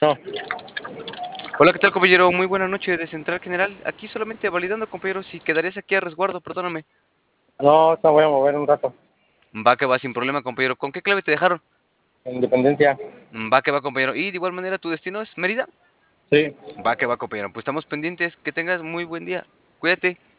No, Hola, ¿qué tal, compañero? Muy buena noche de Central General. Aquí solamente validando, compañero, si quedarías aquí a resguardo, perdóname. no, te voy a mover un rato. Va que va sin problema, compañero. ¿Con qué clave te dejaron? Independencia, Va que va, compañero. Y de igual manera, ¿tu destino es Mérida? sí. Va que va, compañero. Pues estamos pendientes. Que tengas muy buen día. Cuídate.